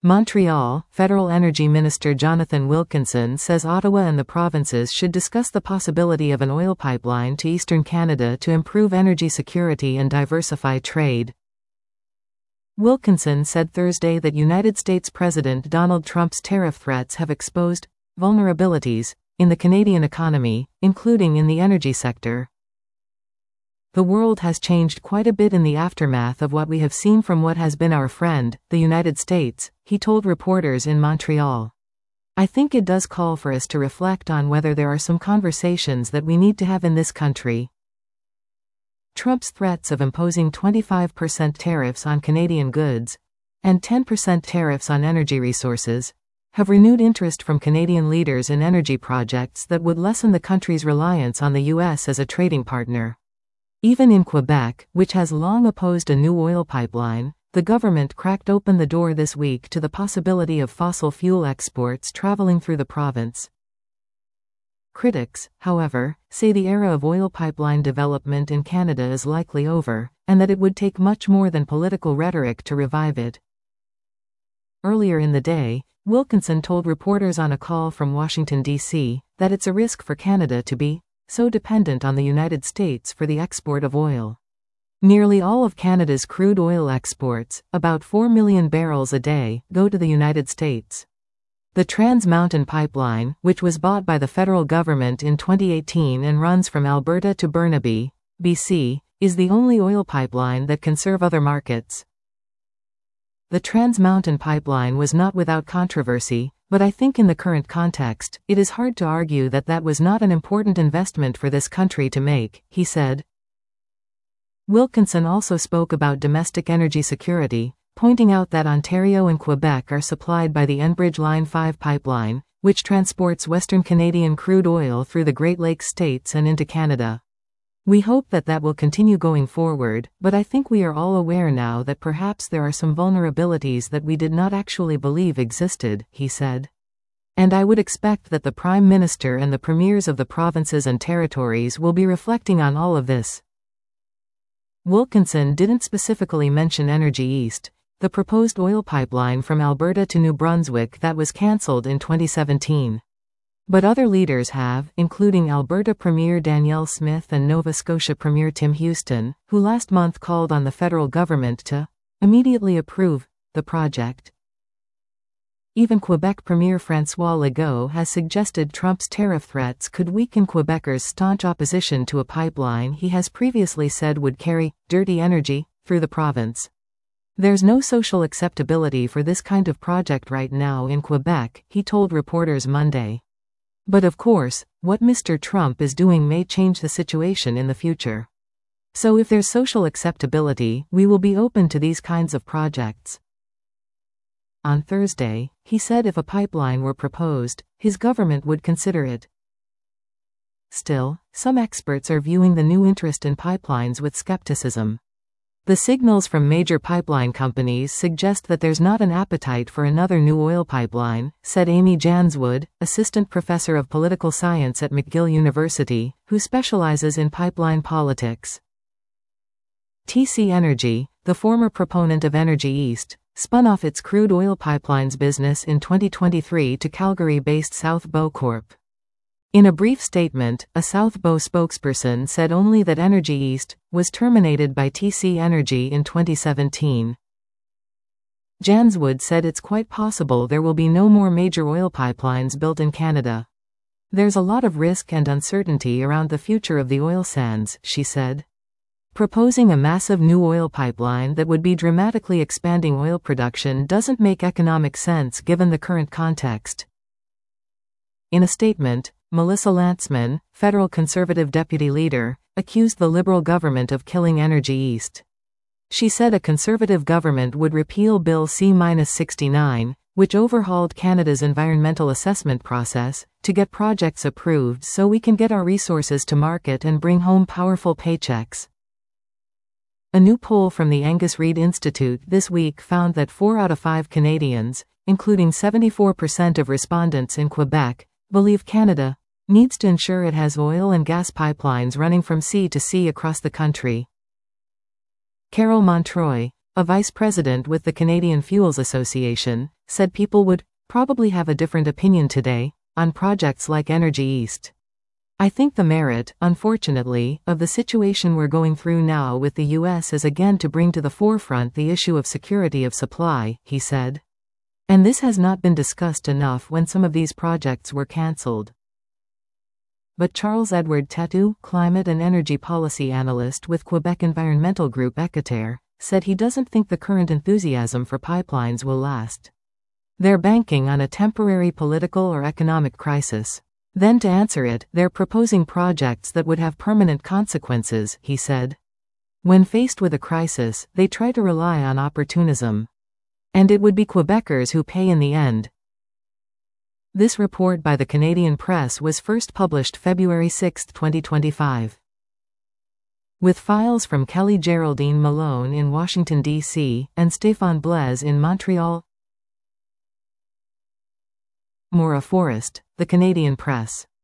Montreal, Federal Energy Minister Jonathan Wilkinson says Ottawa and the provinces should discuss the possibility of an oil pipeline to eastern Canada to improve energy security and diversify trade. Wilkinson said Thursday that United States President Donald Trump's tariff threats have exposed vulnerabilities in the Canadian economy, including in the energy sector. The world has changed quite a bit in the aftermath of what we have seen from what has been our friend, the United States, he told reporters in Montreal. I think it does call for us to reflect on whether there are some conversations that we need to have in this country. Trump's threats of imposing 25% tariffs on Canadian goods and 10% tariffs on energy resources have renewed interest from Canadian leaders in energy projects that would lessen the country's reliance on the U.S. as a trading partner. Even in Quebec, which has long opposed a new oil pipeline, the government cracked open the door this week to the possibility of fossil fuel exports traveling through the province. Critics, however, say the era of oil pipeline development in Canada is likely over, and that it would take much more than political rhetoric to revive it. Earlier in the day, Wilkinson told reporters on a call from Washington, D.C., that it's a risk for Canada to be so dependent on the United States for the export of oil. Nearly all of Canada's crude oil exports, about 4 million barrels a day, go to the United States. The Trans Mountain Pipeline, which was bought by the federal government in 2018 and runs from Alberta to Burnaby, BC, is the only oil pipeline that can serve other markets. The Trans Mountain Pipeline was not without controversy, but I think in the current context, it is hard to argue that that was not an important investment for this country to make, he said. Wilkinson also spoke about domestic energy security, pointing out that Ontario and Quebec are supplied by the Enbridge Line 5 pipeline, which transports Western Canadian crude oil through the Great Lakes states and into Canada. We hope that that will continue going forward, but I think we are all aware now that perhaps there are some vulnerabilities that we did not actually believe existed, he said. And I would expect that the Prime Minister and the premiers of the provinces and territories will be reflecting on all of this. Wilkinson didn't specifically mention Energy East, the proposed oil pipeline from Alberta to New Brunswick that was cancelled in 2017. But other leaders have, including Alberta Premier Danielle Smith and Nova Scotia Premier Tim Houston, who last month called on the federal government to immediately approve the project. Even Quebec Premier François Legault has suggested Trump's tariff threats could weaken Quebecers' staunch opposition to a pipeline he has previously said would carry dirty energy through the province. There's no social acceptability for this kind of project right now in Quebec, he told reporters Monday. But of course, what Mr. Trump is doing may change the situation in the future. So if there's social acceptability, we will be open to these kinds of projects. On Thursday, he said if a pipeline were proposed, his government would consider it. Still, some experts are viewing the new interest in pipelines with skepticism. The signals from major pipeline companies suggest that there's not an appetite for another new oil pipeline, said Amy Janswood, assistant professor of political science at McGill University, who specializes in pipeline politics. TC Energy, the former proponent of Energy East, spun off its crude oil pipelines business in 2023 to Calgary-based South Bow Corp. In a brief statement, a South Bow spokesperson said only that Energy East was terminated by TC Energy in 2017. Janswood said it's quite possible there will be no more major oil pipelines built in Canada. There's a lot of risk and uncertainty around the future of the oil sands, she said. Proposing a massive new oil pipeline that would be dramatically expanding oil production doesn't make economic sense given the current context. In a statement, Melissa Lantsman, federal conservative deputy leader, accused the Liberal government of killing Energy East. She said a conservative government would repeal Bill C-69, which overhauled Canada's environmental assessment process, to get projects approved so we can get our resources to market and bring home powerful paychecks. A new poll from the Angus Reid Institute this week found that 4 out of 5 Canadians, including 74% of respondents in Quebec, believe Canada needs to ensure it has oil and gas pipelines running from sea to sea across the country. Carol Montroy, a vice president with the Canadian Fuels Association, said people would probably have a different opinion today on projects like Energy East. I think the merit, unfortunately, of the situation we're going through now with the US is again to bring to the forefront the issue of security of supply, he said. And this has not been discussed enough when some of these projects were cancelled. But Charles-Edward Tetu, climate and energy policy analyst with Quebec environmental group Équiterre, said he doesn't think the current enthusiasm for pipelines will last. They're banking on a temporary political or economic crisis. Then to answer it, they're proposing projects that would have permanent consequences, he said. When faced with a crisis, they try to rely on opportunism. And it would be Quebecers who pay in the end. This report by the Canadian Press was first published February 6, 2025. With files from Kelly Geraldine Malone in Washington, D.C., and Stéphane Blaise in Montreal. Maura Forrest, The Canadian Press.